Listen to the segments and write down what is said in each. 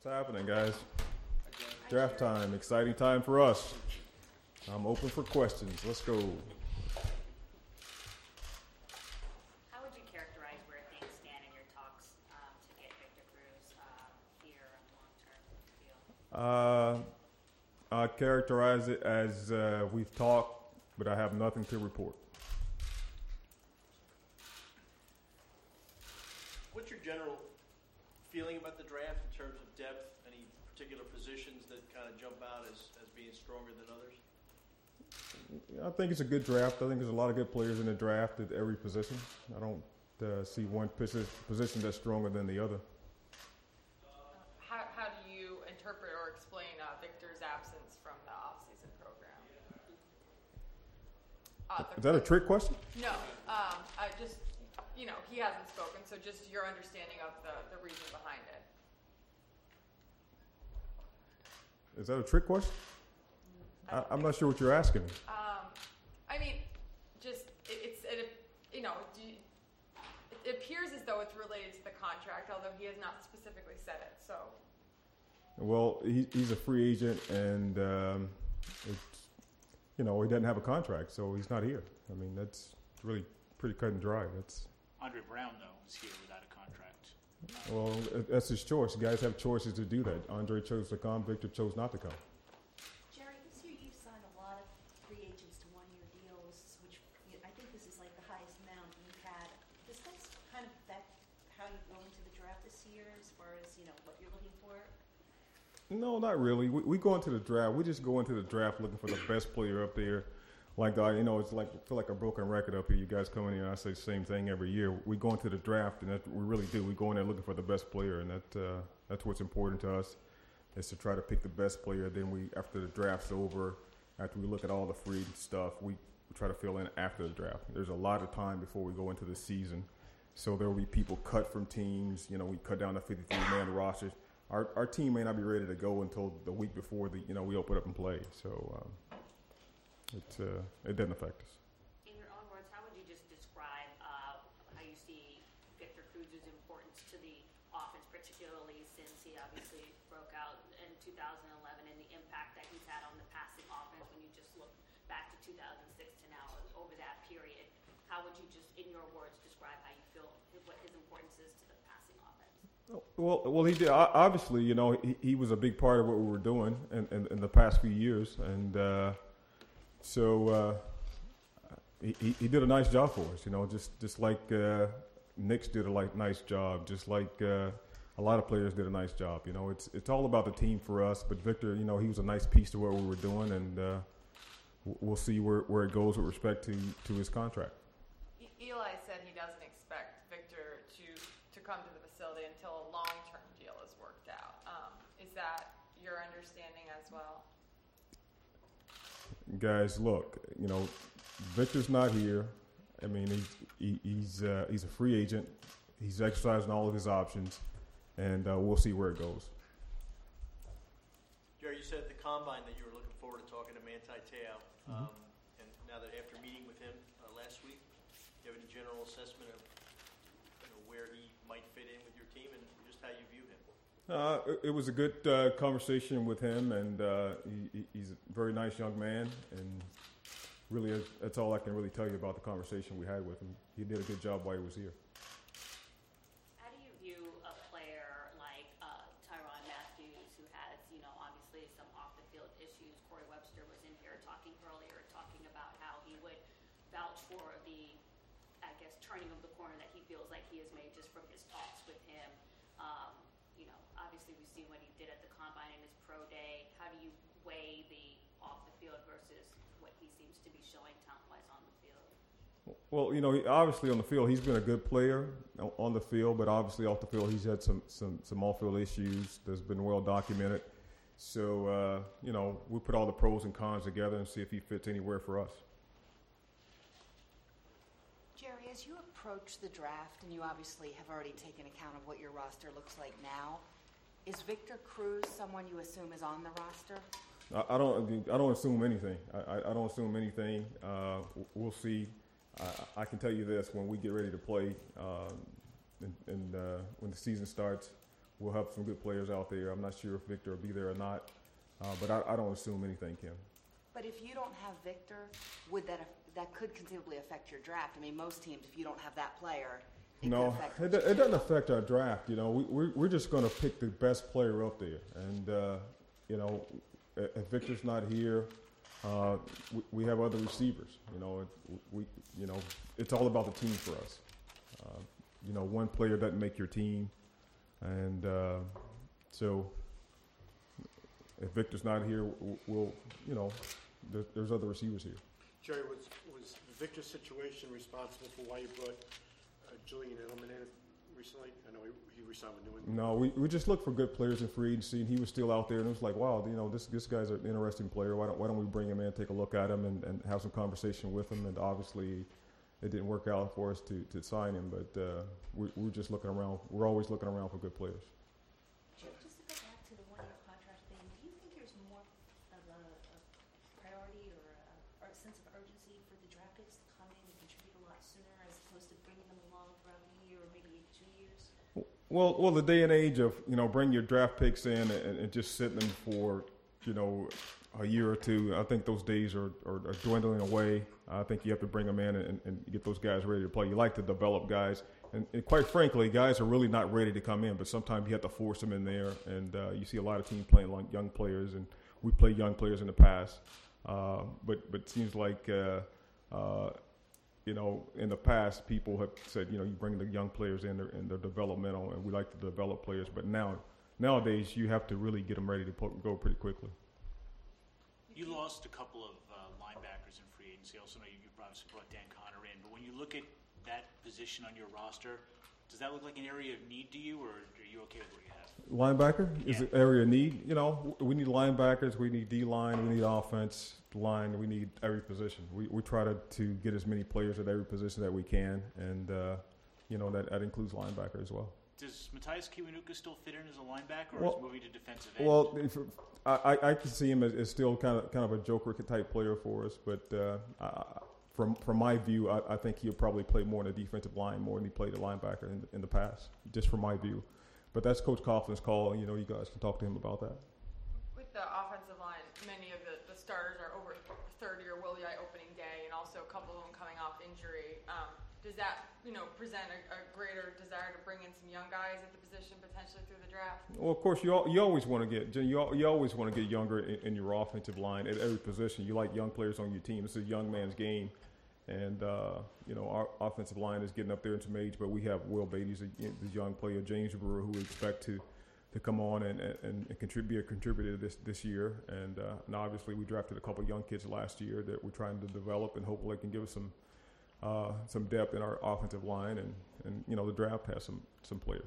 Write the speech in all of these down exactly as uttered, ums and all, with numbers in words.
What's happening, guys? Draft time, exciting time for us. I'm open for questions. Let's go. How would you characterize where things stand in your talks um, to get Victor Cruz uh, here on the long term deal? Uh, I characterize it as uh, we've talked, but I have nothing to report. What's your general feeling about the draft in terms of depth? Any particular positions that kind of jump out as, as being stronger than others? I think it's a good draft. I think there's a lot of good players in the draft at every position. I don't uh, see one posi- position that's stronger than the other. How, how do you interpret or explain uh, Victor's absence from the off-season program? Uh, Is that a trick question? No, um, I just, you know, he hasn't spoken, so just your understanding of the, the reason behind it. Is that a trick question? I, I'm not sure what you're asking. Um, I mean, just, it, it's, it, you know, do you, it appears as though it's related to the contract, although he has not specifically said it, so. Well, he, he's a free agent, and um, it's, you know, he doesn't have a contract, so he's not here. I mean, that's really pretty cut and dry. That's Andre Brown, though, is here without a contract. well, that's his choice. Guys have choices to do that. Andre chose to come. Victor chose not to come. Jerry, this year you've signed a lot of free agents to one-year deals, which you, I think this is like the highest amount you've had. Does that kind of affect how you go into the draft this year, as far as you know what you're looking for? No, not really. We, we go into the draft. We just go into the draft looking for the best player up there. Like the, you know, it's like I feel like a broken record up here. You guys come in here, and I say the same thing every year. We go into the draft, and that, we really do. We go in there looking for the best player, and that uh, that's what's important to us, is to try to pick the best player. Then we, after the draft's over, after we look at all the free stuff, we try to fill in after the draft. There's a lot of time before we go into the season, so there will be people cut from teams. You know, we cut down to fifty-three man rosters. Our our team may not be ready to go until the week before the you know we open up and play. So. Um, It, uh, it doesn't affect us. In your own words, how would you just describe uh, how you see Victor Cruz's importance to the offense, particularly since he obviously broke out in two thousand eleven, and the impact that he's had on the passing offense when you just look back to two thousand six to now over that period? How would you just, in your words, describe how you feel, what his importance is to the passing offense? Well, well, he did. Obviously, you know, he, he was a big part of what we were doing in, in, in the past few years, and uh, so uh, he, he did a nice job for us. You know, just just like uh, Knicks did a like nice job, just like uh, a lot of players did a nice job. You know, it's it's all about the team for us. But Victor, you know, he was a nice piece to what we were doing, and uh, we'll see where, where it goes with respect to, to his contract. E- Eli said he doesn't expect Victor to, to come to the facility until a long-term deal is worked out. Um, is that your understanding as well? Guys, look, you know, Victor's not here. I mean, he's he, he's uh, he's a free agent. He's exercising all of his options, and uh, we'll see where it goes. Jerry, you said at the combine that you were looking forward to talking to Manti Te'o, um, Mm-hmm. and now that after meeting with him uh, last week, do you have any general assessment of you know, where he might fit in with your team and just how you view him? Uh, it, it was a good uh, conversation with him, and uh, he, he's a very nice young man, and really that's all I can really tell you about the conversation we had with him. He did a good job while he was here. How do you view a player like uh, Tyrann Mathieu, who has, you know, obviously some off-the-field issues? Corey Webster was in here talking earlier, talking about how he would vouch for the, I guess, turning of the corner that he feels like he has made just from his talks with him. Um, you know, obviously we've seen what he did at the combine in his pro day. How do you weigh the off-the-field versus what he seems to be showing talent-wise on the field? Well, you know, he, obviously on the field he's been a good player on the field, but obviously off the field he's had some some, some off-field issues that's been well documented. So, uh, you know, we put all the pros and cons together and see if he fits anywhere for us. Jerry, as you approach the draft, and you obviously have already taken account of what your roster looks like now, is Victor Cruz someone you assume is on the roster? I, I don't. I don't assume anything. I, I, I don't assume anything. Uh, we'll see. I, I can tell you this: when we get ready to play, um, and, and uh, when the season starts, we'll have some good players out there. I'm not sure if Victor will be there or not, uh, but I, I don't assume anything, Kim. But if you don't have Victor, would that that could conceivably affect your draft? I mean, most teams, if you don't have that player, it No, could affect it, what do- you it do. doesn't affect our draft. You know, we, we're, we're just going to pick the best player up there. And, uh, you know, if if Victor's not here, uh, we, we have other receivers. You know, it, we, you know, it's all about the team for us. Uh, you know, one player doesn't make your team. And uh, so if Victor's not here, w- we'll, you know, there, there's other receivers here. Jerry, was, was the Victor situation responsible for why you brought uh, Julian Edelman in recently? I know he, he resigned with New England. No, we, we just looked for good players in free agency, and he was still out there, and it was like, wow, you know, this this guy's an interesting player. Why don't why don't we bring him in, take a look at him, and, and have some conversation with him? And obviously, it didn't work out for us to, to sign him, but uh, we, we're just looking around. We're always looking around for good players. Jim, just to go back to the one-year contract thing, do you think there's more of a, a priority or a, or a sense of urgency for the draft picks to come in and contribute a lot sooner as opposed to bringing them along throughout the year or maybe two years? Well, well, the day and age of, you know, bring your draft picks in and, and just sitting them for, you know, a year or two, I think those days are, are, are dwindling away. I think you have to bring them in and, and get those guys ready to play. You like to develop guys. And, and quite frankly, guys are really not ready to come in, but sometimes you have to force them in there. And uh, you see a lot of teams playing like young players, and we played young players in the past. Uh, but, but it seems like, uh, uh, you know, in the past, people have said, you know, you bring the young players in, they're, and they're developmental, and we like to develop players. But now, nowadays, you have to really get them ready to po- go pretty quickly. You lost a couple of uh, linebackers in free agency. I also know you, you obviously brought Dan Connor in. But when you look at that position on your roster, does that look like an area of need to you, or are you okay with what you have? Linebacker is Yeah. an area of need. You know, we need linebackers, we need D-line, we need offense line, we need every position. We we try to, to get as many players at every position that we can, and, uh, you know, that, that includes linebacker as well. Does Matthias Kiwanuka still fit in as a linebacker, or Well- is moving to defensive end? Well, if, I, I I can see him as, as still kind of kind of a joker type player for us, but uh, I, from from my view, I, I think he'll probably play more in the defensive line more than he played a linebacker in, in the past, just from my view. But that's Coach Coughlin's call. You know, you guys can talk to him about that. With the offensive line, many of the, the starters are over thirty or will be by opening day, and also a couple of them coming off injury. Um, does that, you know, present a, a greater desire to bring in some young guys at the position potentially through the draft? Well, of course, you al- you always want to get you al- you always want to get younger in, in your offensive line at every position. You like young players on your team. It's a young man's game, and uh, you know our offensive line is getting up there in some age. But we have Will Beatty's a this young player, James Brewer, who we expect to to come on and and, and contribute a contributor this this year. And, uh, and obviously, we drafted a couple young kids last year that we're trying to develop, and hopefully, can give us some uh, some depth in our offensive line. And, and you know the draft has some some players.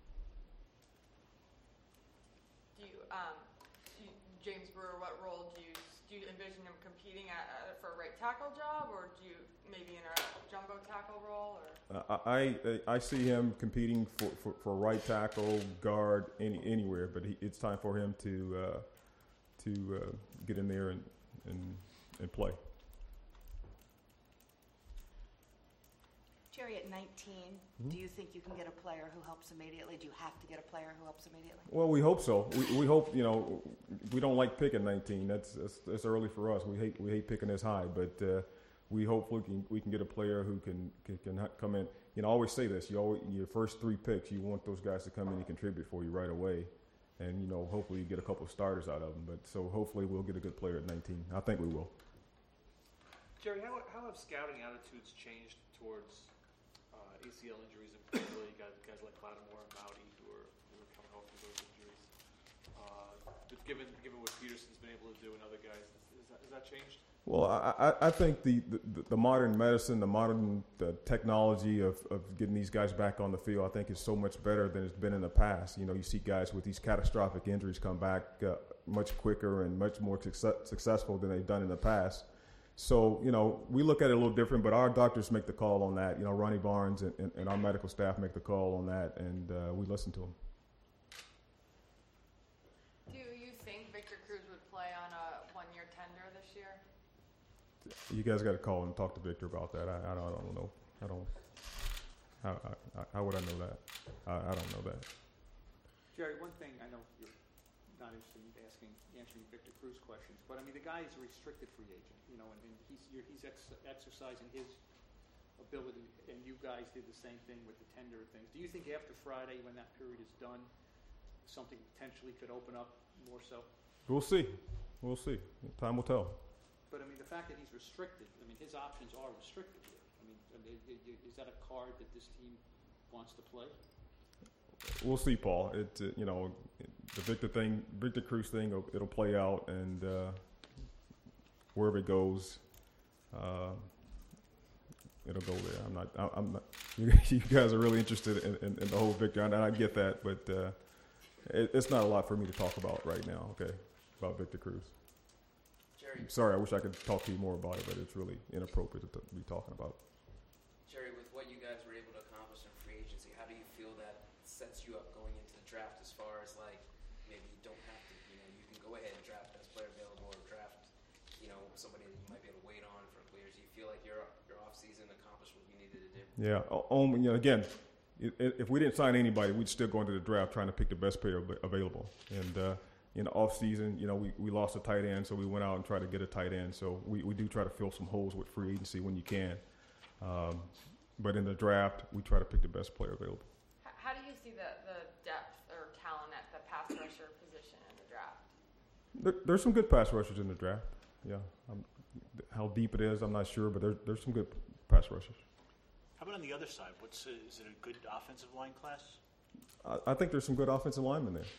Do you, um, do you, James Brewer, what role do you do you envision him competing at, uh, for a right tackle job, or do you maybe in a jumbo tackle role? Or Uh, I, I I see him competing for, for, for right tackle, guard, any anywhere. But he, it's time for him to uh, to uh, get in there and and, and play. Jerry, at nineteen, do you think you can get a player who helps immediately? Do you have to get a player who helps immediately? Well, we hope so. We, we hope you know we don't like picking nineteen. That's, that's that's early for us. We hate we hate picking this high, but uh, we hope we can we can get a player who can can, can ha- come in. You know, I always say this. You always your first three picks, you want those guys to come in and contribute for you right away, and you know hopefully you get a couple of starters out of them. But so hopefully we'll get a good player at nineteen. I think we will. Jerry, how, how have scouting attitudes changed towards uh, A C L injuries, and particularly guys, guys like Lattimore and Mowdy who are, who are coming off of those injuries? Uh, but given given what Peterson's been able to do and other guys, is, is that, has that changed? Well, I, I, I think the, the, the modern medicine, the modern the technology of, of getting these guys back on the field, I think is so much better than it's been in the past. You know, you see guys with these catastrophic injuries come back uh, much quicker and much more success, successful than they've done in the past. So, you know, we look at it a little different, but our doctors make the call on that. You know, Ronnie Barnes and, and, and our medical staff make the call on that, and uh, we listen to them. do you think Victor Cruz would play on a one-year tender this year? You guys got to call and talk to Victor about that. I, I, don't, I don't know. I don't. How, I, how would I know that? I, I don't know that. Jerry, one thing, I know you're not interested in asking, answering Victor Cruz questions, but I mean, the guy is a restricted free agent, you know, and, and he's, you're, he's ex- exercising his ability, and you guys did the same thing with the tender things. Do you think after Friday, when that period is done, something potentially could open up more so? We'll see. We'll see. Time will tell. But I mean, the fact that he's restricted, I mean, his options are restricted here. I mean, I mean, y- y- is that a card that this team wants to play? We'll see, Paul. It, uh, you know, the Victor thing, Victor Cruz thing, it'll, it'll play out, and uh, wherever it goes, uh, it'll go there. I'm not. I, I'm not. You, you guys are really interested in, in, in the whole Victor, and I get that, but uh, it, it's not a lot for me to talk about right now. Okay, about Victor Cruz. Jerry, Sorry, I wish I could talk to you more about it, but it's really inappropriate to t- be talking about. Jerry, with what you guys were able to accomplish in free agency, how do you feel that sets you up going into the draft as far as like maybe you don't have to, you know, you can go ahead and draft best player available or draft, you know, somebody that you might be able to wait on for players. Do you feel like your your off season accomplished what you needed to do? Yeah. Um, you know, again, if, if we didn't sign anybody, we'd still go into the draft trying to pick the best player av- available. And uh, in the off season, you know, we, we lost a tight end, so we went out and tried to get a tight end. So we, we do try to fill some holes with free agency when you can. Um, but in the draft, we try to pick the best player available. H- How do you see the, the depth or talent at the pass rusher position in the draft? There, there's some good pass rushers in the draft. Yeah. Um, how deep it is, I'm not sure, but there, there's some good pass rushers. How about on the other side? What's uh, is it a good offensive line class? I, I think there's some good offensive linemen there.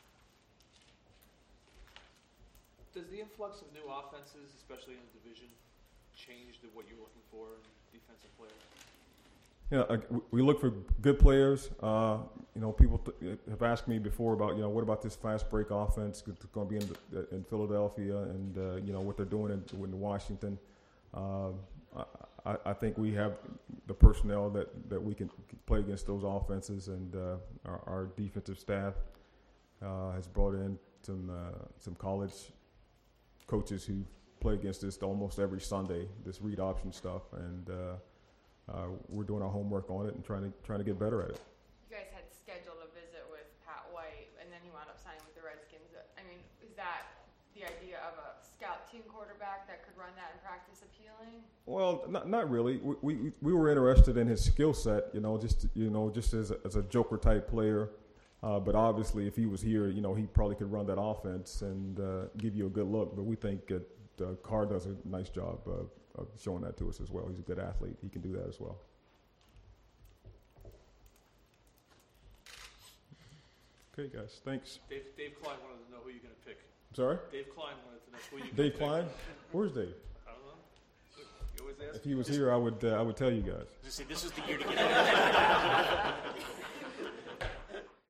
Does the influx of new offenses, especially in the division, change the, what you're looking for in defensive players? Yeah, uh, we look for good players. Uh, you know, people th- have asked me before about, you know, what about this fast break offense? It's going to be in, the, in Philadelphia, and uh, you know what they're doing in, in Washington. Uh, I, I think we have the personnel that, that we can play against those offenses, and uh, our, our defensive staff uh, has brought in some uh, some college coaches who play against this almost every Sunday. This read option stuff, and uh, uh, we're doing our homework on it and trying to trying to get better at it. You guys had scheduled a visit with Pat White, and then he wound up signing with the Redskins. I mean, is that the idea of a scout team quarterback that could run that in practice appealing? Well, not not really. We we, we were interested in his skill set, you know, just you know, just as a, as a joker type player. Uh, but obviously, if he was here, you know, he probably could run that offense and uh, give you a good look. But we think that uh, Carr does a nice job uh, of showing that to us as well. He's a good athlete. He can do that as well. Okay, guys. Thanks. Dave, Dave Klein wanted to know who you're going to pick. Sorry? Dave Klein wanted to know who you're going to Dave pick. Klein? Where's Dave? I don't know. You always ask. If he was here, I would uh, I would tell you guys. This is the year to get out.